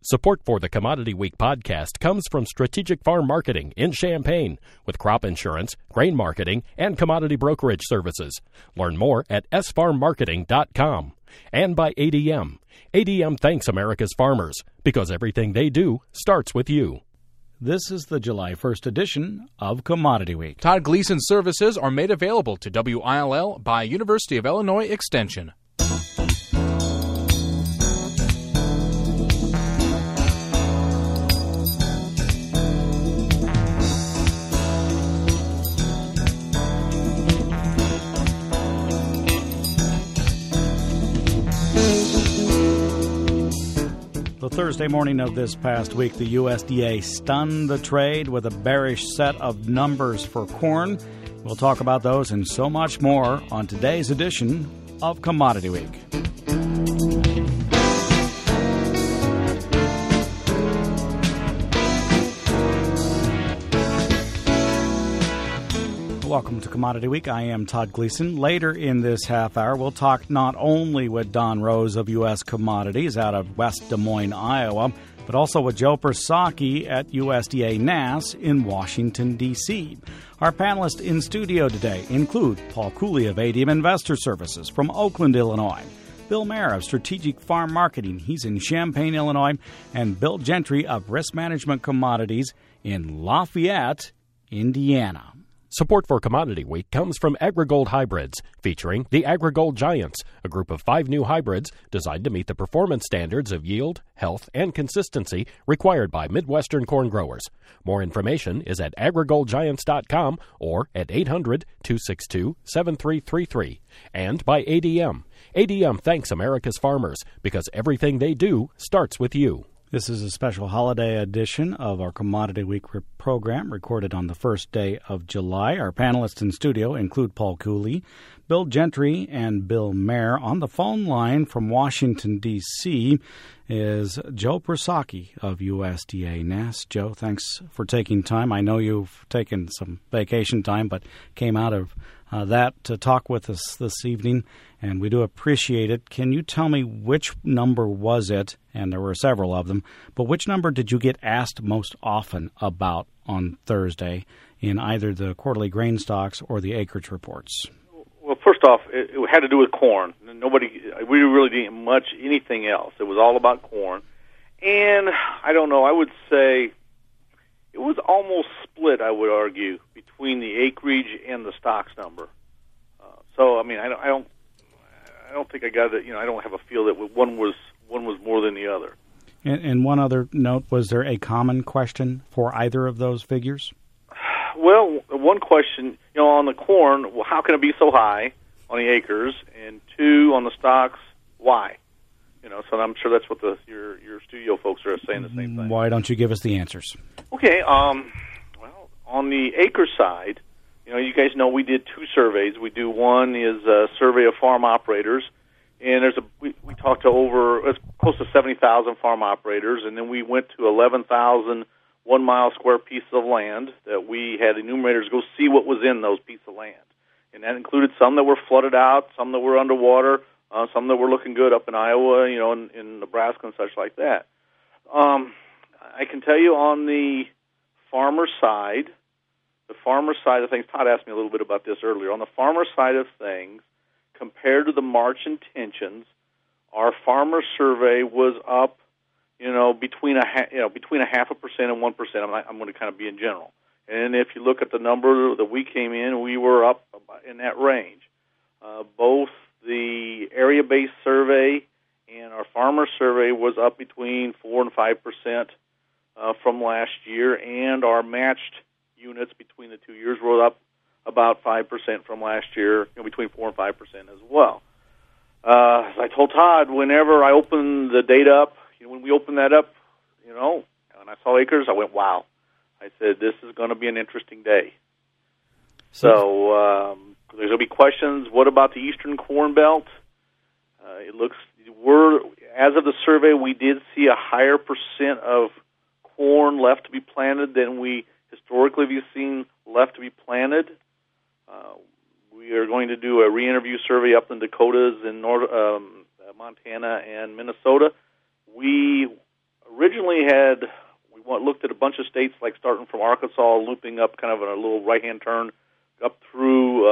Support for the Commodity Week podcast comes from Strategic Farm Marketing in Champaign with crop insurance, grain marketing, and commodity brokerage services. Learn more at sfarmmarketing.com. And by ADM. ADM thanks America's farmers because everything they do starts with you. This is the July 1st edition of Commodity Week. Todd Gleason services are made available to WILL by University of Illinois Extension. The Thursday morning of this past week, the USDA stunned the trade with a bearish set of numbers for corn. We'll talk about those and so much more on today's edition of Commodity Week. Welcome to Commodity Week. I am Todd Gleason. Later in this half hour, we'll talk not only with Don Rose of U.S. Commodities out of West Des Moines, Iowa, but also with Joe Persocki at USDA NASS in Washington, D.C. Our panelists in studio today include Paul Cooley of ADM Investor Services from Oakland, Illinois, Bill Mayer of Strategic Farm Marketing, he's in Champaign, Illinois, and Bill Gentry of Risk Management Commodities in Lafayette, Indiana. Support for Commodity Week comes from AgriGold Hybrids, featuring the AgriGold Giants, a group of 5 new hybrids designed to meet the performance standards of yield, health, and consistency required by Midwestern corn growers. More information is at agrigoldgiants.com or at 800-262-7333. And by ADM. ADM thanks America's farmers because everything they do starts with you. This is a special holiday edition of our Commodity Week program recorded on the first day of July. Our panelists in studio include Paul Cooley, Bill Gentry, and Bill Mayer. On the phone line from Washington, D.C. is Joe Persocki of USDA NASS. Joe, thanks for taking time. I know you've taken some vacation time, but came out of that to talk with us this evening, and we do appreciate it. Can you tell me which number was it, and there were several of them, but which number did you get asked most often about on Thursday in either the quarterly grain stocks or the acreage reports? Well, first off, it had to do with corn. We really didn't much anything else. It was all about corn. And I don't know, I would say it was almost split, I would argue, between the acreage and the stocks number. So, I mean, I don't think I got it. I don't have a feel that one was more than the other. And one other note: was there a common question for either of those figures? Well, one question, on the corn, well, how can it be so high on the acres? And 2, on the stocks, why? So I'm sure that's what your studio folks are saying the same thing. Why don't you give us the answers? Okay. Well, on the acre side, you guys know we did 2 surveys. One is a survey of farm operators, and we talked to close to 70,000 farm operators, and then we went to 11,000 1-mile square pieces of land that we had enumerators go see what was in those pieces of land, and that included some that were flooded out, some that were underwater, some that were looking good up in Iowa, in Nebraska and such like that. I can tell you on the farmer side of things, Todd asked me a little bit about this earlier. On the farmer side of things, compared to the March intentions, our farmer survey was up, between 0.5% and 1%. I'm going to kind of be in general. And if you look at the number that we came in, we were up in that range. Both the area-based survey and our farmer survey was up between 4 and 5% from last year, and our matched units between the 2 years were up about 5% from last year, between 4 and 5% as well. As I told Todd, whenever I open the data up, when we opened that up, and I saw acres, I went, wow. I said, this is going to be an interesting day. So there's going to be questions. What about the Eastern Corn Belt? As of the survey, we did see a higher percent of corn left to be planted than we historically have seen left to be planted. We are going to do a re-interview survey up in Dakotas in Montana and Minnesota. We originally bunch of states, like starting from Arkansas, looping up kind of a little right-hand turn up through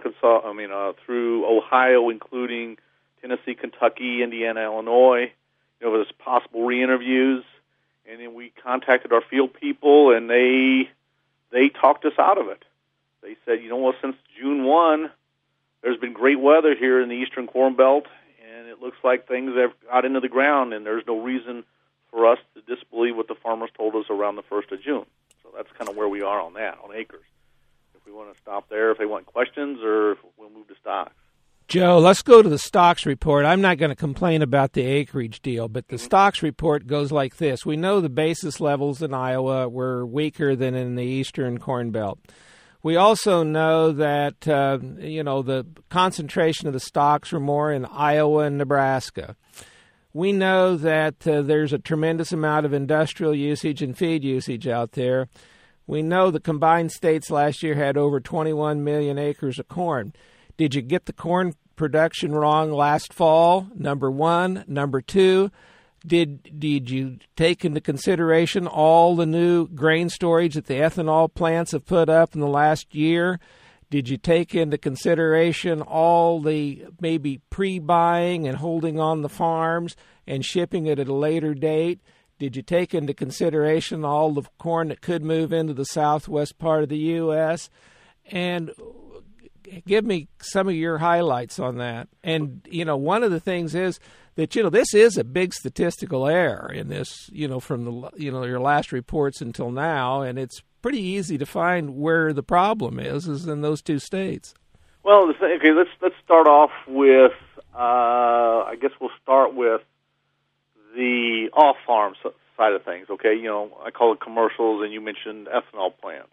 through Ohio, including Tennessee, Kentucky, Indiana, Illinois, with possible re-interviews. And then we contacted our field people, and they talked us out of it. They said, since June 1, there's been great weather here in the Eastern Corn Belt, and it looks like things have got into the ground, and there's no reason for us to disbelieve what the farmers told us around the 1st of June. So that's kind of where we are on that, on acres. If we want to stop there, if they want questions, or if we'll move to stocks. Joe, let's go to the stocks report. I'm not going to complain about the acreage deal, but the stocks report goes like this. We know the basis levels in Iowa were weaker than in the Eastern Corn Belt. We also know that, the concentration of the stocks were more in Iowa and Nebraska. We know that there's a tremendous amount of industrial usage and feed usage out there. We know the combined states last year had over 21 million acres of corn. Did you get the corn production wrong last fall? Number one. Number two, did you take into consideration all the new grain storage that the ethanol plants have put up in the last year? Did you take into consideration all the maybe pre-buying and holding on the farms and shipping it at a later date? Did you take into consideration all the corn that could move into the southwest part of the U.S.? And give me some of your highlights on that. And, one of the things is that, this is a big statistical error in this, from the, your last reports until now, and it's pretty easy to find where the problem is in those two states. Well, okay, let's start off with, I guess we'll start with the off-farm side of things, okay? I call it commercials, and you mentioned ethanol plants.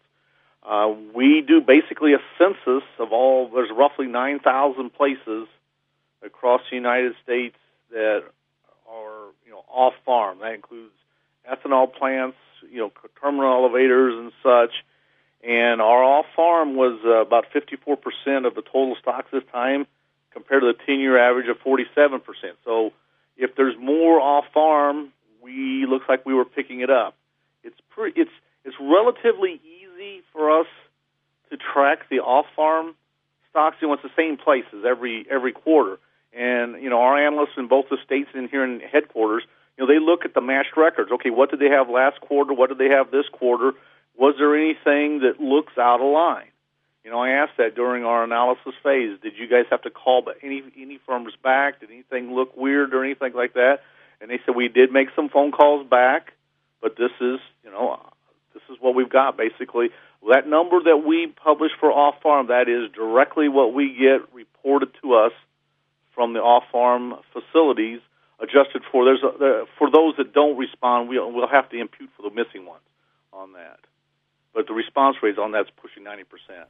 We do basically a census of there's roughly 9,000 places across the United States that are, off-farm. That includes ethanol plants, terminal elevators and such. And our off-farm was about 54% of the total stocks this time compared to the 10-year average of 47%. So if there's more off-farm, looks like we were picking it up. It's relatively easy for us to track the off-farm stocks. It's the same places every quarter. And, our analysts in both the states and here in headquarters, they look at the matched records. Okay, what did they have last quarter? What did they have this quarter? Was there anything that looks out of line? I asked that during our analysis phase. Did you guys have to call any firms back? Did anything look weird or anything like that? And they said we did make some phone calls back, but this is what we've got basically. That number that we publish for off-farm, that is directly what we get reported to us from the off-farm facilities, adjusted for for those that don't respond, we'll have to impute for the missing ones on that. But the response rate on that's pushing 90%.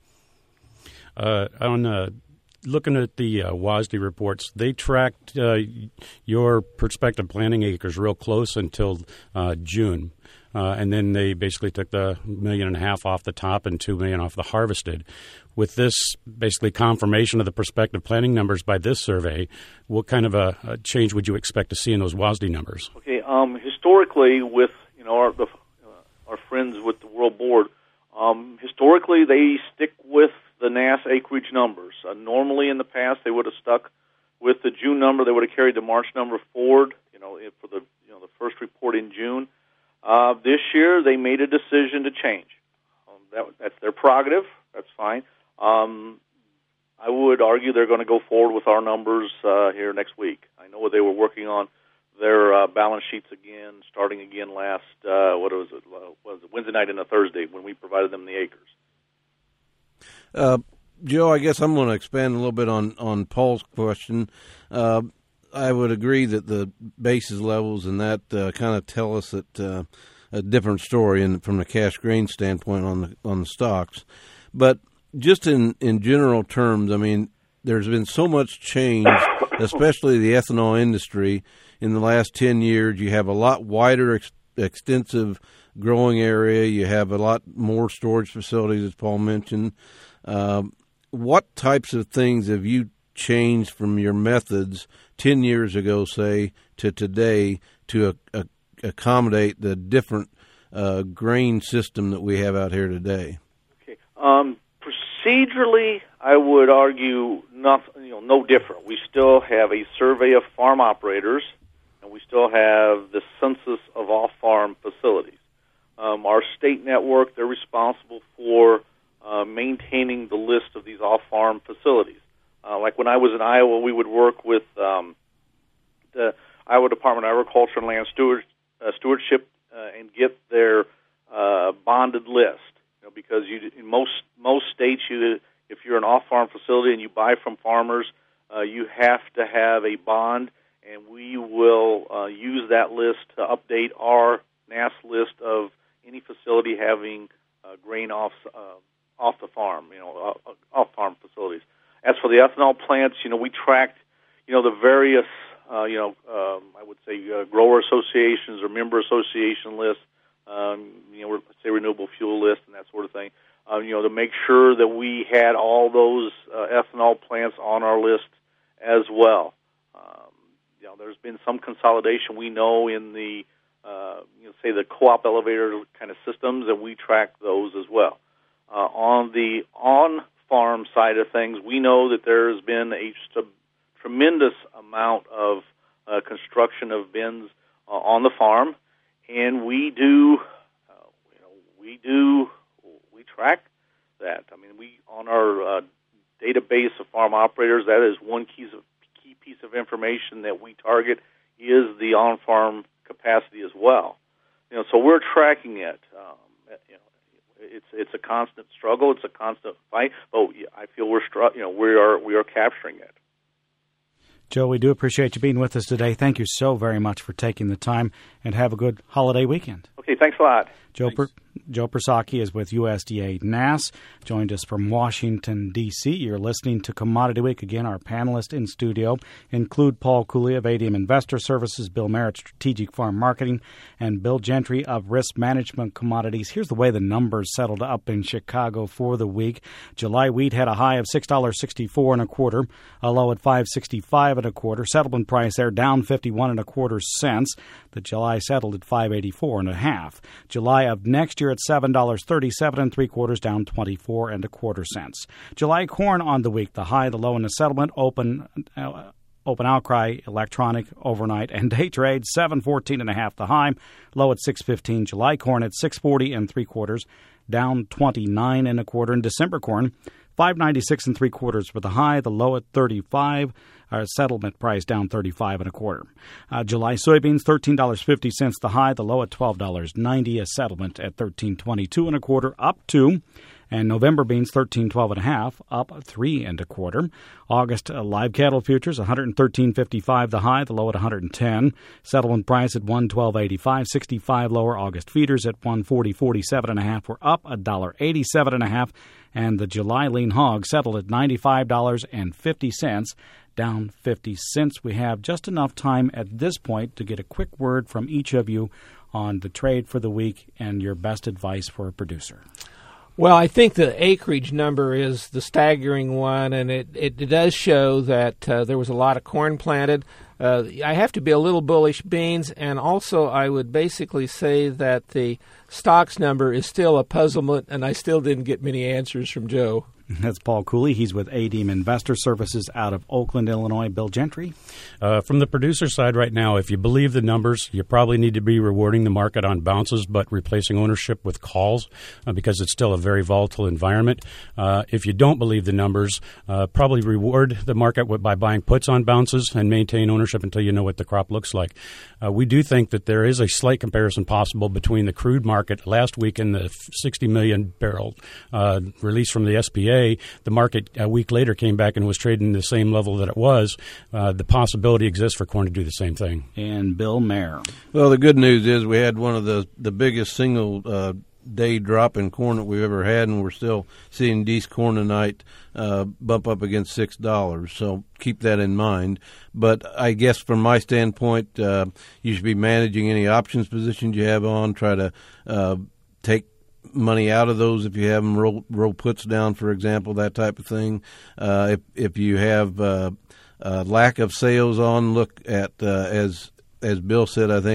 Looking at the WASDE reports, they tracked your prospective planting acres real close until June. And then they basically took the 1.5 million off the top and 2 million off the harvested. With this basically confirmation of the prospective planting numbers by this survey, what kind of a change would you expect to see in those WASDE numbers? Okay, historically, with our friends with the World Board, historically they stick with the NASS acreage numbers. Normally in the past they would have stuck with the June number. They would have carried the March number forward, for the first report in June. This year they made a decision to change. That's their prerogative. That's fine. I would argue they're going to go forward with our numbers here next week. I know they were working on their balance sheets again, starting again last Wednesday night and a Thursday when we provided them the acres. Joe, I guess I'm going to expand a little bit on Paul's question. I would agree that the basis levels and that kind of tell us that a different story from the cash grain standpoint on the stocks. But just in general terms, I mean, there's been so much change, especially the ethanol industry, in the last 10 years. You have a lot wider, extensive growing area. You have a lot more storage facilities, as Paul mentioned. What types of things have you changed from your methods 10 years ago, say, to today to accommodate the different grain system that we have out here today? Okay. Procedurally, I would argue no different. We still have a survey of farm operators, and we still have the census of off-farm facilities. Our state network, they're responsible for maintaining the list of these off-farm facilities. Like when I was in Iowa, we would work with the Iowa Department of Agriculture and Land Stewardship and get their bonded list. Because in most states, if you're an off-farm facility and you buy from farmers, you have to have a bond, and we will use that list to update our NASS list of any facility having grain off the farm, off-farm facilities. As for the ethanol plants, we tracked, the various, I would say grower associations or member association lists. Let's say renewable fuel list and that sort of thing, to make sure that we had all those ethanol plants on our list as well. There's been some consolidation, we know, in the, say the co-op elevator kind of systems, and we track those as well. On the on-farm side of things, we know that there has been a tremendous amount of construction of bins on the farm. And we track that. I mean, on our database of farm operators, that is one key piece of information that we target is the on-farm capacity as well. So we're tracking it. It's a constant struggle. It's a constant fight. But I feel we are capturing it. Joe, we do appreciate you being with us today. Thank you so very much for taking the time, and have a good holiday weekend. Okay, thanks a lot. Joe Persocki is with USDA NASS, joined us from Washington, D.C. You're listening to Commodity Week. Again, our panelists in studio include Paul Cooley of ADM Investor Services, Bill Merritt, Strategic Farm Marketing, and Bill Gentry of Risk Management Commodities. Here's the way the numbers settled up in Chicago for the week. July wheat had a high of $6.64 and a quarter, a low at $5.65 and a quarter. Settlement price there down 51 and a quarter cents. The July settled at $5.84 and a half. July of next year at $7.37 and three quarters, down 24 and a quarter cents. July corn on the week, the high, the low, and the settlement. Open outcry, electronic, overnight, and day trade, $7.14 and a half the high, low at $6.15. July corn at $6.40 and three quarters, down 29 and a quarter. And December corn, $5.96 and three quarters for the high, the low at $35. Our settlement price down 35 and a quarter. July soybeans, $13.50 the high, the low at $12.90. A settlement at $13.22 and a quarter, up 2. And November beans, $13.12 and a half, up 3 and a quarter. August live cattle futures, $113.55 the high, the low at $110. Settlement price at $112.85, 65 lower. August feeders at $140.47 and a half. We're up $1.87 and a half. And the July lean hog settled at $95.50. Down 50 cents. We have just enough time at this point to get a quick word from each of you on the trade for the week and your best advice for a producer. Well, I think the acreage number is the staggering one, and it does show that there was a lot of corn planted. I have to be a little bullish beans, and also I would basically say that the stocks number is still a puzzlement, and I still didn't get many answers from Joe. That's Paul Cooley. He's with ADM Investor Services out of Oakland, Illinois. Bill Gentry. From the producer side right now, if you believe the numbers, you probably need to be rewarding the market on bounces but replacing ownership with calls because it's still a very volatile environment. If you don't believe the numbers, probably reward the market by buying puts on bounces and maintain ownership until you know what the crop looks like. We do think that there is a slight comparison possible between the crude market last week and the 60 million barrel release from the SPA. The market a week later came back and was trading the same level that it was. The possibility exists for corn to do the same thing. And Bill Mayer. Well, the good news is we had one of the biggest single day drop in corn that we've ever had, and we're still seeing Dees corn tonight bump up against $6. So keep that in mind. But I guess from my standpoint, you should be managing any options positions you have on. Try to take money out of those if you have them, roll puts down, for example, that type of thing. If you have lack of sales on, look at as Bill said, I think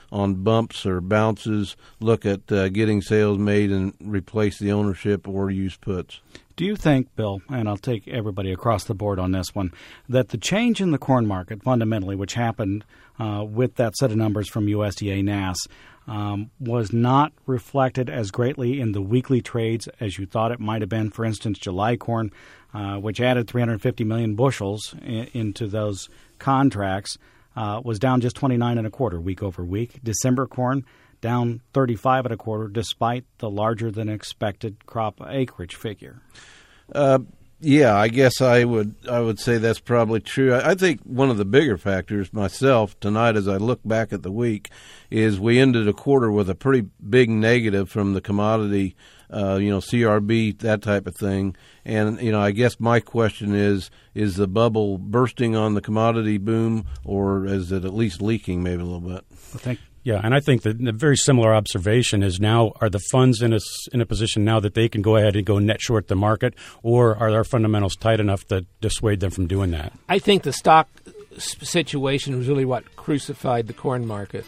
bumps or bounces, look at getting sales made and replace the ownership or use puts. Do you think, Bill, and I'll take everybody across the board on this one, that the change in the corn market fundamentally, which happened with that set of numbers from USDA-NASS, was not reflected as greatly in the weekly trades as you thought it might have been? For instance, July corn, which added 350 million bushels into those contracts, was down just 29.25 week over week. December corn down 35.25 despite the larger than expected crop acreage figure. Yeah, I guess I would say that's probably true. I think one of the bigger factors myself tonight, as I look back at the week, is we ended a quarter with a pretty big negative from the commodity, CRB, that type of thing. And, I guess my question is the bubble bursting on the commodity boom, or is it at least leaking maybe a little bit? Yeah, and I think that the very similar observation is now, are the funds in a position now that they can go ahead and go net short the market, or are our fundamentals tight enough to dissuade them from doing that? I think the stock situation was really what crucified the corn market.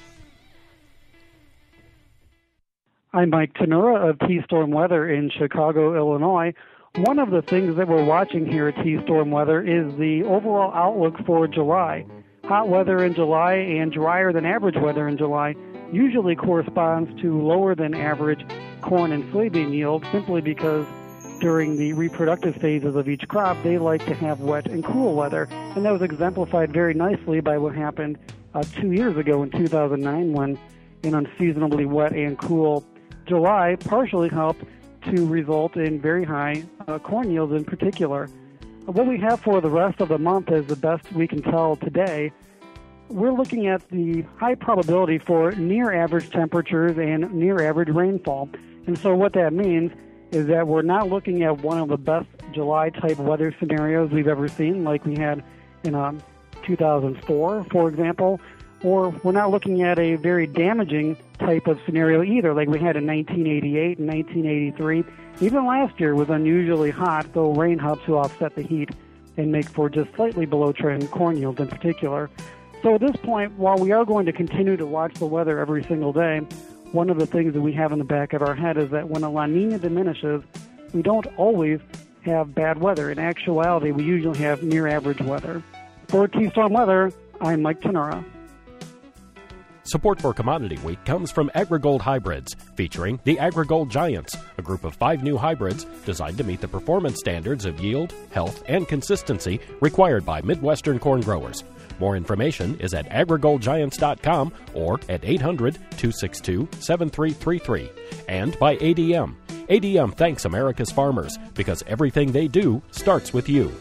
I'm Mike Tenura of T-Storm Weather in Chicago, Illinois. One of the things that we're watching here at T-Storm Weather is the overall outlook for July. Hot weather in July and drier than average weather in July usually corresponds to lower than average corn and soybean yield, simply because during the reproductive phases of each crop, they like to have wet and cool weather. And that was exemplified very nicely by what happened 2 years ago in 2009, when an unseasonably wet and cool July partially helped to result in very high corn yields in particular. What we have for the rest of the month, is the best we can tell today, we're looking at the high probability for near average temperatures and near average rainfall. And so what that means is that we're not looking at one of the best July type weather scenarios we've ever seen, like we had in 2004, for example, or we're not looking at a very damaging type of scenario either, like we had in 1988 and 1983. Even last year was unusually hot, though rain helped to offset the heat and make for just slightly below trend corn yields in particular. So at this point, while we are going to continue to watch the weather every single day, one of the things that we have in the back of our head is that when a La Nina diminishes, we don't always have bad weather. In actuality, we usually have near average weather. For T-Storm Weather, I'm Mike Tenura. Support for Commodity Week comes from AgriGold Hybrids, featuring the AgriGold Giants, a group of 5 new hybrids designed to meet the performance standards of yield, health, and consistency required by Midwestern corn growers. More information is at agrigoldgiants.com or at 800-262-7333. And by ADM. ADM thanks America's farmers, because everything they do starts with you.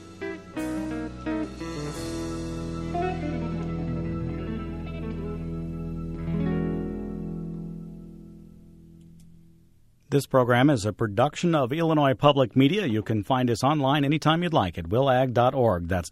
This program is a production of Illinois Public Media. You can find us online anytime you'd like at willag.org. That's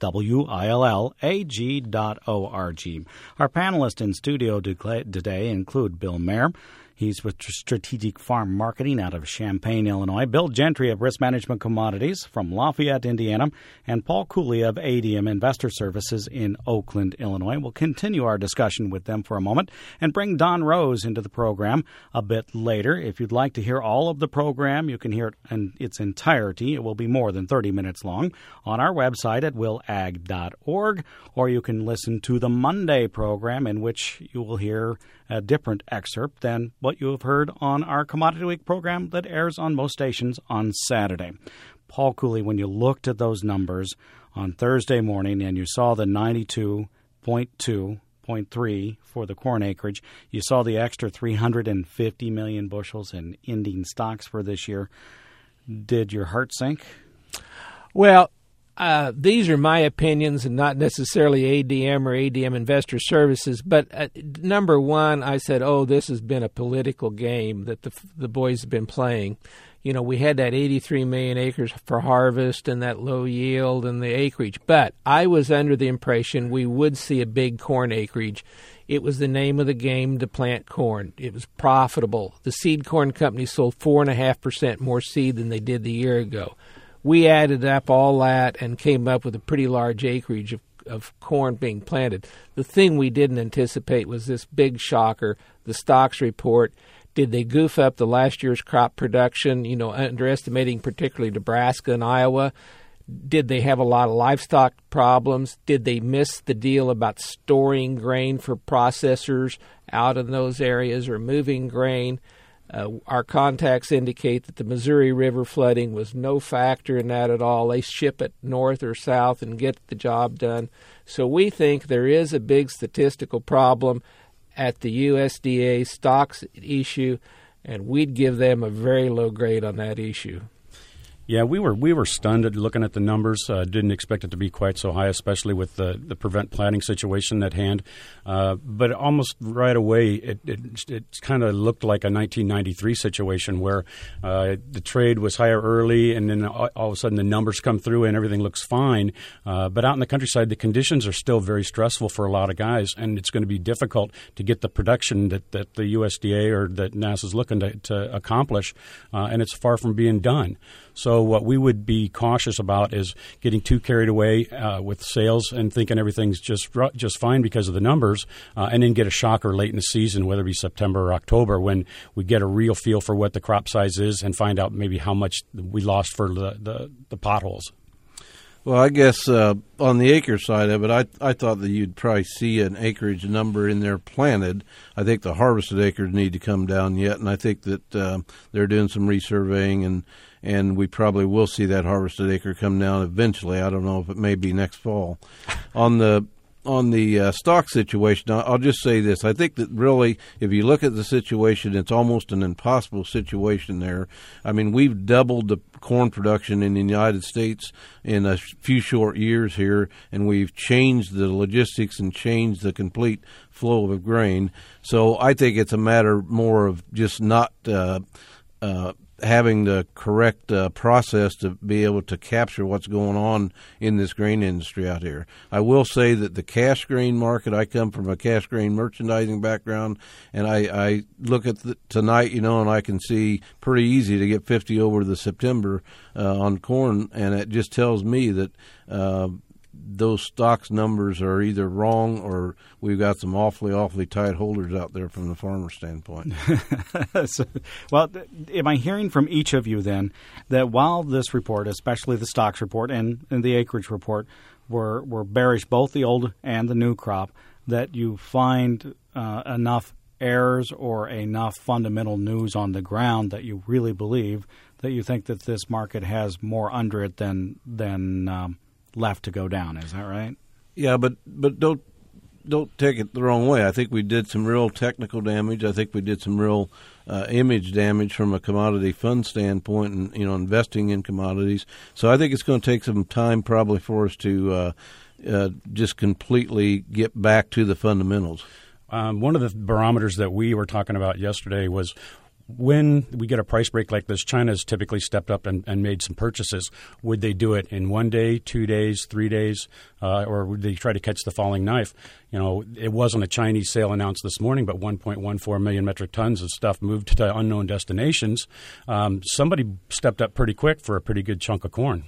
WILLAG.org. Our panelists in studio today include Bill Mayer. He's with Strategic Farm Marketing out of Champaign, Illinois. Bill Gentry of Risk Management Commodities from Lafayette, Indiana. And Paul Cooley of ADM Investor Services in Oakland, Illinois. We'll continue our discussion with them for a moment and bring Don Rose into the program a bit later. If you'd like to hear all of the program, you can hear it in its entirety. It will be more than 30 minutes long on our website at willag.org, or you can listen to the Monday program, in which you will hear a different excerpt than what you have heard on our Commodity Week program that airs on most stations on Saturday. Paul Cooley, when you looked at those numbers on Thursday morning and you saw the 92.2.3 for the corn acreage, you saw the extra 350 million bushels in ending stocks for this year, did your heart sink? Well, these are my opinions and not necessarily ADM or ADM Investor Services. But number one, I said, this has been a political game that the boys have been playing. You know, we had that 83 million acres for harvest and that low yield and the acreage. But I was under the impression we would see a big corn acreage. It was the name of the game to plant corn. It was profitable. The seed corn company sold 4.5% more seed than they did the year ago. We added up all that and came up with a pretty large acreage of corn being planted. The thing we didn't anticipate was this big shocker, the stocks report. Did they goof up the last year's crop production, underestimating particularly Nebraska and Iowa? Did they have a lot of livestock problems? Did they miss the deal about storing grain for processors out in those areas or moving grain? Our contacts indicate that the Missouri River flooding was no factor in that at all. They ship it north or south and get the job done. So we think there is a big statistical problem at the USDA stocks issue, and we'd give them a very low grade on that issue. Yeah, we were stunned at looking at the numbers. Didn't expect it to be quite so high, especially with the prevent planting situation at hand. But almost right away, it kind of looked like a 1993 situation where the trade was higher early, and then all of a sudden the numbers come through and everything looks fine. But out in the countryside, the conditions are still very stressful for a lot of guys, and it's going to be difficult to get the production that the USDA or that NASA's looking to accomplish, and it's far from being done. So what we would be cautious about is getting too carried away with sales and thinking everything's just fine because of the numbers, and then get a shocker late in the season, whether it be September or October, when we get a real feel for what the crop size is and find out maybe how much we lost for the potholes. Well, I guess on the acre side of it, I thought that you'd probably see an acreage number in there planted. I think the harvested acres need to come down yet, and I think that they're doing some resurveying, and we probably will see that harvested acre come down eventually. I don't know if it may be next fall. On the stock situation, I'll just say this. I think that really, if you look at the situation, it's almost an impossible situation there. I mean, we've doubled the corn production in the United States in a few short years here, and we've changed the logistics and changed the complete flow of grain. So I think it's a matter more of just not having the correct process to be able to capture what's going on in this grain industry out here. I will say that the cash grain market, I come from a cash grain merchandising background, and I look at tonight, and I can see pretty easy to get 50 over the September on corn, and it just tells me that those stocks numbers are either wrong or we've got some awfully tight holders out there from the farmer standpoint. Well, am I hearing from each of you then that while this report, especially the stocks report and the acreage report, were bearish, both the old and the new crop, that you find enough errors or enough fundamental news on the ground that you really believe that you think that this market has more under it than left to go down? Is that right? Yeah, but don't take it the wrong way. I think we did some real technical damage. I think we did some real image damage from a commodity fund standpoint, and investing in commodities. So I think it's going to take some time probably for us to just completely get back to the fundamentals. One of the barometers that we were talking about yesterday was when we get a price break like this. China has typically stepped up and made some purchases. Would they do it in 1 day, 2 days, 3 days, or would they try to catch the falling knife? It wasn't a Chinese sale announced this morning, but 1.14 million metric tons of stuff moved to unknown destinations. Somebody stepped up pretty quick for a pretty good chunk of corn.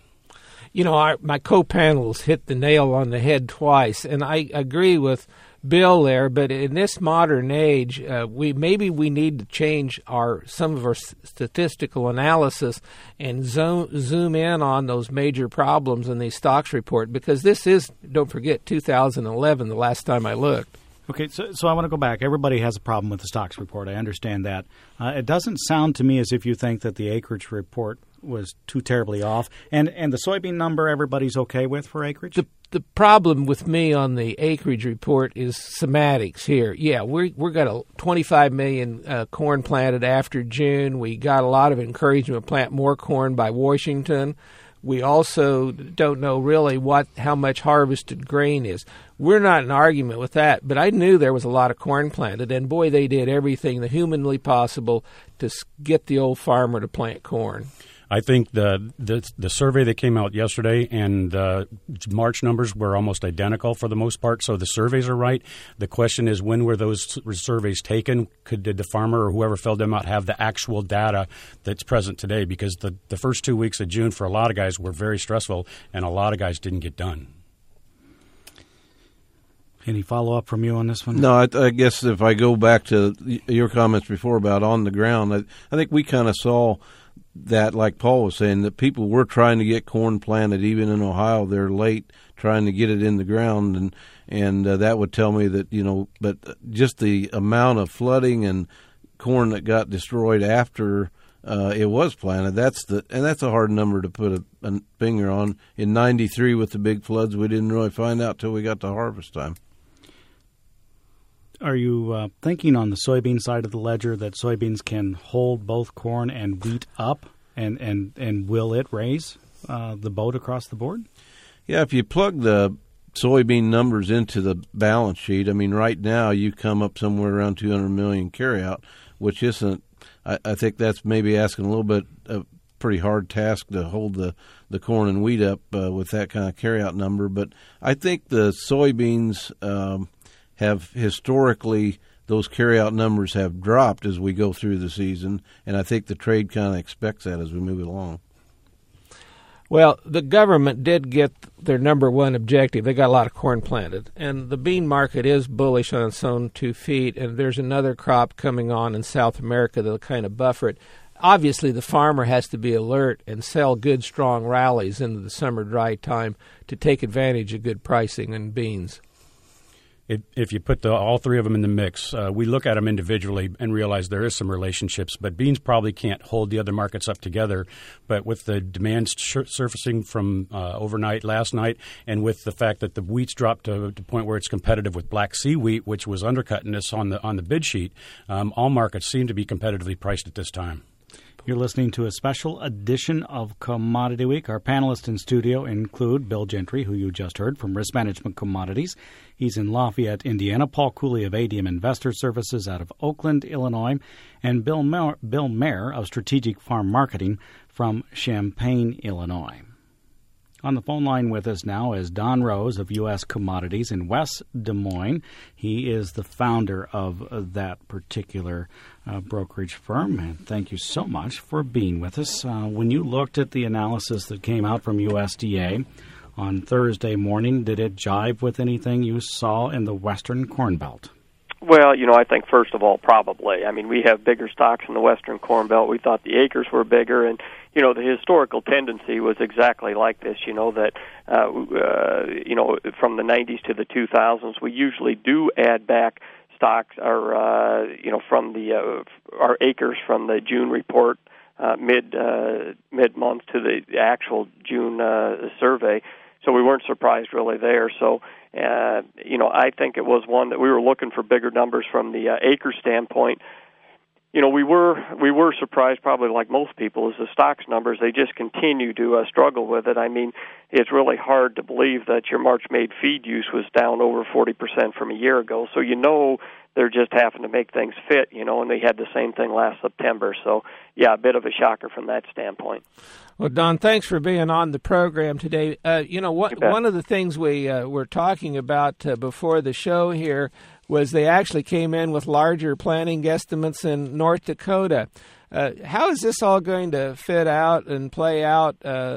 My co-panelists hit the nail on the head twice, and I agree with Bill there, but in this modern age, we need to change some of our statistical analysis and zoom in on those major problems in the stocks report, because this is, don't forget, 2011, the last time I looked. Okay, so I want to go back. Everybody has a problem with the stocks report. I understand that. It doesn't sound to me as if you think that the acreage report was too terribly off. And the soybean number everybody's okay with for acreage? The problem with me on the acreage report is semantics here. Yeah, we're got a 25 million corn planted after June. We got a lot of encouragement to plant more corn by Washington. We also don't know really how much harvested grain is. We're not in argument with that, but I knew there was a lot of corn planted, and boy, they did everything humanly possible to get the old farmer to plant corn. I think the survey that came out yesterday and the March numbers were almost identical for the most part, so the surveys are right. The question is, when were those surveys taken? Did the farmer or whoever filled them out have the actual data that's present today? Because the first 2 weeks of June for a lot of guys were very stressful, and a lot of guys didn't get done. Any follow-up from you on this one? No, I guess if I go back to your comments before about on the ground, I think we kind of saw that, like Paul was saying, that people were trying to get corn planted. Even in Ohio, they're late trying to get it in the ground, and that would tell me that, but just the amount of flooding and corn that got destroyed after it was planted, that's a hard number to put a finger on. In '93 with the big floods, we didn't really find out till we got to harvest time. Are you thinking on the soybean side of the ledger that soybeans can hold both corn and wheat up, and will it raise the boat across the board? Yeah, if you plug the soybean numbers into the balance sheet, I mean, right now you come up somewhere around 200 million carryout, which isn't. I think that's maybe asking a little bit a pretty hard task to hold the corn and wheat up with that kind of carryout number. But I think the soybeans have historically, those carryout numbers have dropped as we go through the season, and I think the trade kind of expects that as we move along. Well, the government did get their number one objective. They got a lot of corn planted, and the bean market is bullish on its own 2 feet, and there's another crop coming on in South America that'll kind of buffer it. Obviously, the farmer has to be alert and sell good, strong rallies into the summer dry time to take advantage of good pricing in beans. If you put all three of them in the mix, we look at them individually and realize there is some relationships, but beans probably can't hold the other markets up together. But with the demand surfacing from overnight last night, and with the fact that the wheat's dropped to the point where it's competitive with Black Sea wheat, which was undercutting us on the bid sheet, all markets seem to be competitively priced at this time. You're listening to a special edition of Commodity Week. Our panelists in studio include Bill Gentry, who you just heard from Risk Management Commodities. He's in Lafayette, Indiana. Paul Cooley of ADM Investor Services out of Oakland, Illinois. And Bill Mayer of Strategic Farm Marketing from Champaign, Illinois. On the phone line with us now is Don Rose of U.S. Commodities in West Des Moines. He is the founder of that particular brokerage firm. And thank you so much for being with us. When you looked at the analysis that came out from USDA on Thursday morning, did it jive with anything you saw in the Western Corn Belt? Well, I think first of all, probably. I mean, we have bigger stocks in the Western Corn Belt. We thought the acres were bigger, and the historical tendency was exactly like this. That from the 90s to the 2000s, we usually do add back stocks, or from our acres from the June report, mid month to the actual June survey. So we weren't surprised really there. So. I think it was one that we were looking for bigger numbers from the acre standpoint. We were surprised, probably like most people, as the stocks numbers, they just continue to struggle with it. I mean, it's really hard to believe that your March made feed use was down over 40% from a year ago. So they're just having to make things fit, and they had the same thing last September. So, yeah, a bit of a shocker from that standpoint. Well, Don, thanks for being on the program today. One of the things we were talking about before the show here was they actually came in with larger planting estimates in North Dakota. How is this all going to fit out and play out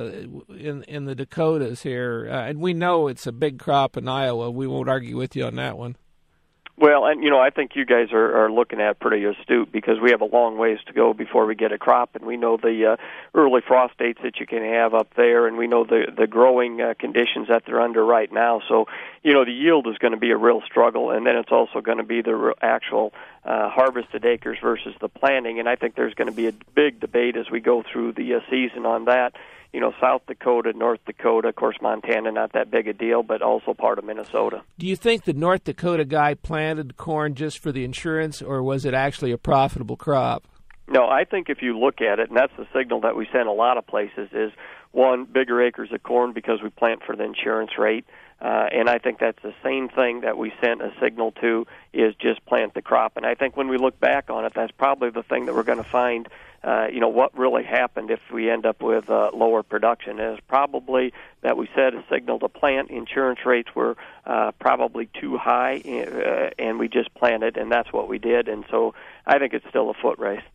in the Dakotas here? And we know it's a big crop in Iowa. We won't argue with you on that one. Well, and I think you guys are looking at pretty astute, because we have a long ways to go before we get a crop, and we know the early frost dates that you can have up there, and we know the growing conditions that they're under right now. So, the yield is going to be a real struggle, and then it's also going to be the actual harvested acres versus the planting, and I think there's going to be a big debate as we go through the season on that. South Dakota, North Dakota, of course, Montana, not that big a deal, but also part of Minnesota. Do you think the North Dakota guy planted corn just for the insurance, or was it actually a profitable crop? No, I think if you look at it, and that's the signal that we send a lot of places, is, one, bigger acres of corn because we plant for the insurance rate. And I think that's the same thing that we sent a signal to, is just plant the crop. And I think when we look back on it, that's probably the thing that we're going to find, what really happened if we end up with lower production. Is probably that we set a signal to plant. Insurance rates were probably too high, and we just planted, and that's what we did. And so I think it's still a foot race.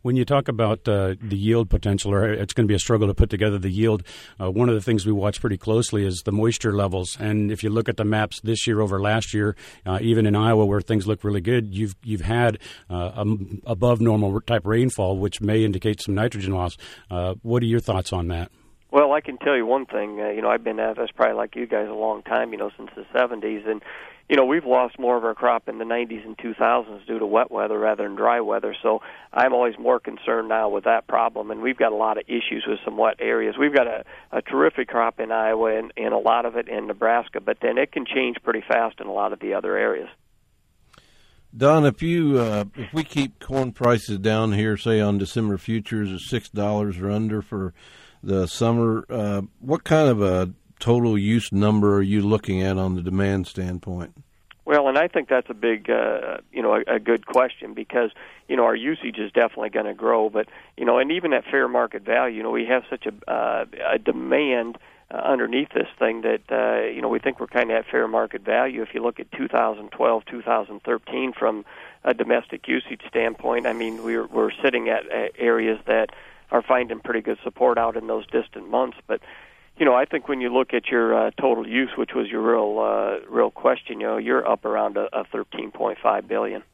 When you talk about the yield potential, or it's going to be a struggle to put together the yield, one of the things we watch pretty closely is the moisture levels. And if you look at the maps this year over last year, even in Iowa where things look really good, you've had above normal type rainfall, which may indicate some nitrogen loss. What are your thoughts on that? Well, I can tell you one thing. I've been at this probably like you guys a long time, since the 70s. And, we've lost more of our crop in the 90s and 2000s due to wet weather rather than dry weather. So I'm always more concerned now with that problem. And we've got a lot of issues with some wet areas. We've got a terrific crop in Iowa and a lot of it in Nebraska, but then it can change pretty fast in a lot of the other areas. Don, if we keep corn prices down here, say on December futures at $6 or under for the summer, what kind of a total use number are you looking at on the demand standpoint? Well, and I think that's a big, a good question because, our usage is definitely going to grow. But, and even at fair market value, we have such a demand underneath this thing that, we think we're kind of at fair market value. If you look at 2012, 2013 from a domestic usage standpoint, I mean, we're sitting at areas that are finding pretty good support out in those distant months. But, I think when you look at your total use, which was your real question, you're up around a $13.5 billion.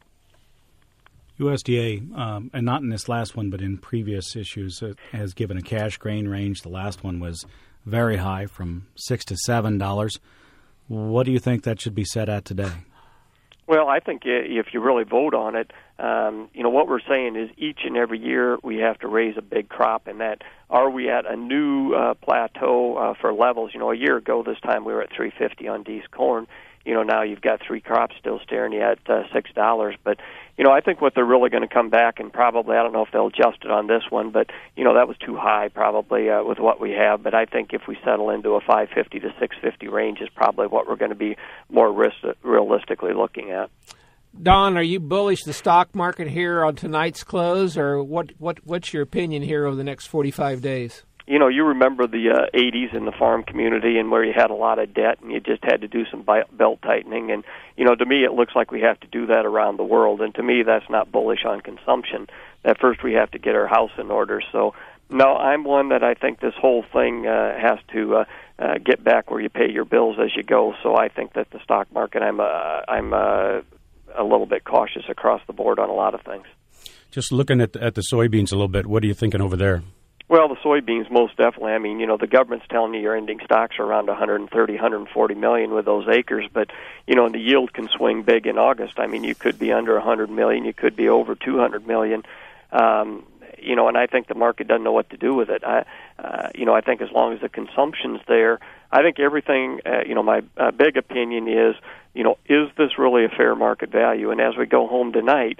USDA, and not in this last one, but in previous issues, has given a cash grain range. The last one was very high, from $6 to $7. What do you think that should be set at today? Well, I think if you really vote on it, what we're saying is each and every year we have to raise a big crop, and that are we at a new plateau for levels? A year ago this time we were at $3.50 on D's corn. Now you've got three crops still staring you at $6. But, I think what they're really going to come back and probably, I don't know if they'll adjust it on this one, but, that was too high probably with what we have. But I think if we settle into a $5.50 to $6.50 range is probably what we're going to be more realistically looking at. Don, are you bullish the stock market here on tonight's close, or what's your opinion here over the next 45 days? You remember the 80s in the farm community and where you had a lot of debt and you just had to do some belt tightening. And, to me, it looks like we have to do that around the world. And to me, that's not bullish on consumption. That first we have to get our house in order. So, no, I'm one that I think this whole thing has to get back where you pay your bills as you go. So I think that the stock market, I'm a little bit cautious across the board on a lot of things. Just looking at the soybeans a little bit, what are you thinking over there? Well, the soybeans, most definitely. I mean, the government's telling you your ending stocks are around 130, 140 million with those acres, but, the yield can swing big in August. I mean, you could be under 100 million, you could be over 200 million, and I think the market doesn't know what to do with it. I think as long as the consumption's there, I think everything, my big opinion is this really a fair market value? And as we go home tonight,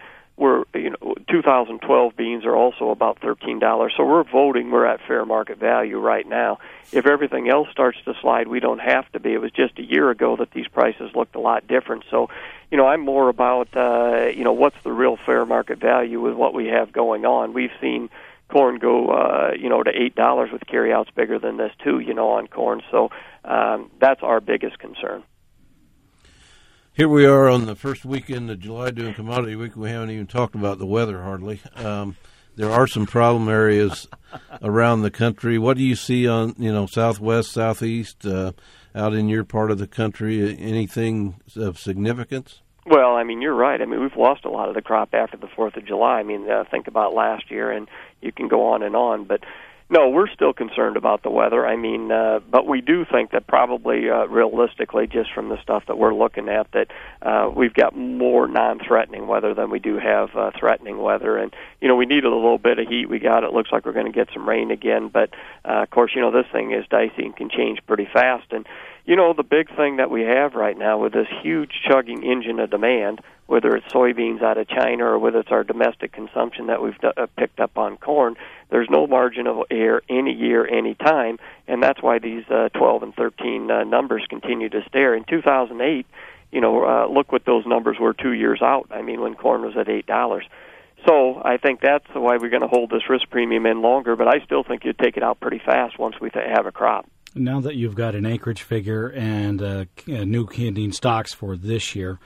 2012 beans are also about $13. So we're at fair market value right now. If everything else starts to slide, we don't have to be. It was just a year ago that these prices looked a lot different. So, I'm more about, what's the real fair market value with what we have going on. We've seen corn go, to $8 with carryouts bigger than this too, on corn. So that's our biggest concern. Here we are on the first weekend of July doing Commodity Week. We haven't even talked about the weather hardly. There are some problem areas around the country. What do you see on, southwest, southeast, out in your part of the country? Anything of significance? Well, I mean, you're right. I mean, we've lost a lot of the crop after the 4th of July. I mean, think about last year, and you can go on and on. But no, we're still concerned about the weather. I mean, but we do think that probably realistically, just from the stuff that we're looking at, that we've got more non-threatening weather than we do have threatening weather. And, we need a little bit of heat. We got it. Looks like we're going to get some rain again. But, of course, this thing is dicey and can change pretty fast. And, the big thing that we have right now with this huge chugging engine of demand, whether it's soybeans out of China or whether it's our domestic consumption that we've picked up on corn, there's no margin of error any year, any time, and that's why these 12 and 13 numbers continue to stare. In 2008, look what those numbers were 2 years out. I mean, when corn was at $8. So I think that's why we're going to hold this risk premium in longer, but I still think you'd take it out pretty fast once we have a crop. Now that you've got an acreage figure and new ending stocks for this year,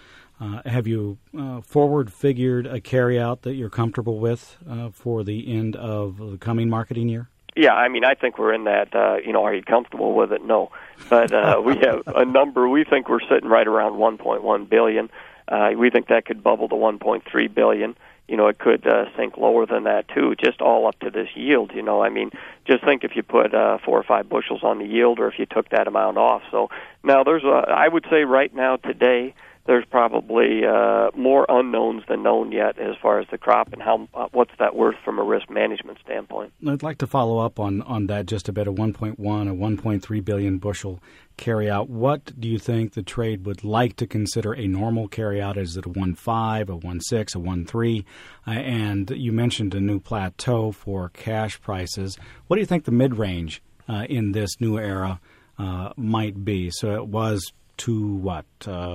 Have you forward figured a carryout that you're comfortable with for the end of the coming marketing year? Yeah, I mean, I think we're in that, are you comfortable with it? No. But we have a number. We think we're sitting right around $1.1 billion. We think that could bubble to $1.3 billion. It could sink lower than that, too, just all up to this yield. I mean, just think if you put 4 or 5 bushels on the yield or if you took that amount off. So now I would say right now, today, there's probably more unknowns than known yet as far as the crop and what's that worth from a risk management standpoint. I'd like to follow up on that just a bit, a 1.1, a 1.3 billion bushel carryout. What do you think the trade would like to consider a normal carryout? Is it a 1.5, a 1.6, a 1.3? And you mentioned a new plateau for cash prices. What do you think the mid-range in this new era might be? So it was to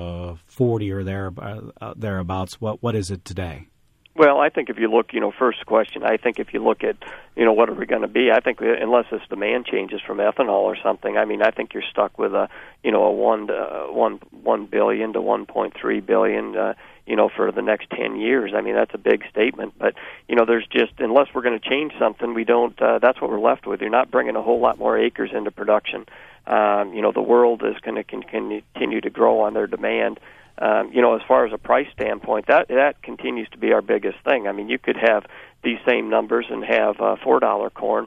40 or thereabouts. What is it today? Well, I think if you look, first question, I think if you look at, what are we going to be? I think unless this demand changes from ethanol or something, I mean, I think you're stuck with a 1 billion to 1.3 billion, for the next 10 years. I mean, that's a big statement, but there's just, unless we're going to change something, we don't. That's what we're left with. You're not bringing a whole lot more acres into production. The world is going to continue to grow on their demand. As far as a price standpoint, that continues to be our biggest thing. I mean, you could have these same numbers and have $4 corn,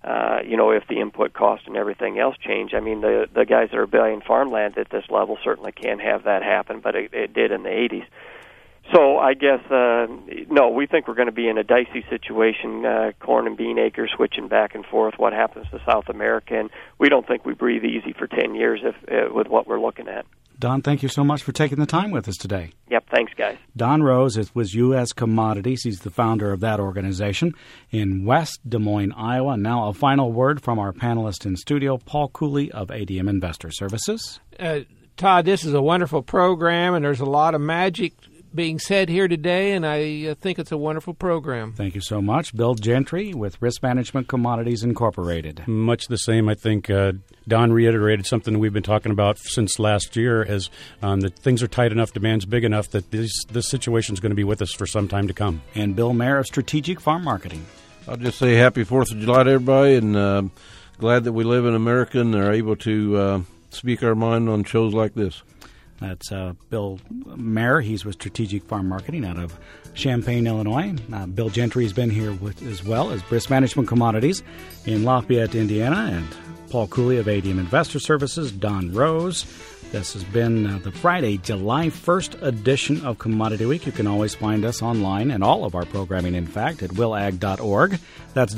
if the input cost and everything else change. I mean, the guys that are buying farmland at this level certainly can't have that happen, but it did in the 80s. So I guess, no, we think we're going to be in a dicey situation, corn and bean acres switching back and forth, what happens to South America, and we don't think we breathe easy for 10 years with what we're looking at. Don, thank you so much for taking the time with us today. Yep, thanks, guys. Don Rose was U.S. Commodities. He's the founder of that organization in West Des Moines, Iowa. Now a final word from our panelist in studio, Paul Cooley of ADM Investor Services. Todd, this is a wonderful program, and there's a lot of magic being said here today, and I think it's a wonderful program. Thank you so much. Bill Gentry with Risk Management Commodities Incorporated. Much the same. I think Don reiterated something we've been talking about since last year, as that things are tight enough, demand's big enough that this situation is going to be with us for some time to come. And Bill Mayer of Strategic Farm Marketing. I'll just say happy 4th of July to everybody, and glad that we live in America and are able to speak our mind on shows like this. That's Bill Mayer. He's with Strategic Farm Marketing out of Champaign, Illinois. Bill Gentry has been here as well as Risk Management Commodities in Lafayette, Indiana, and Paul Cooley of ADM Investor Services, Don Rose. This has been the Friday, July 1st edition of Commodity Week. You can always find us online and all of our programming, in fact, at willag.org. That's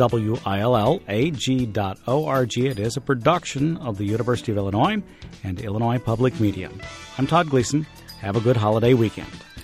willag.org. It is a production of the University of Illinois and Illinois Public Media. I'm Todd Gleason. Have a good holiday weekend.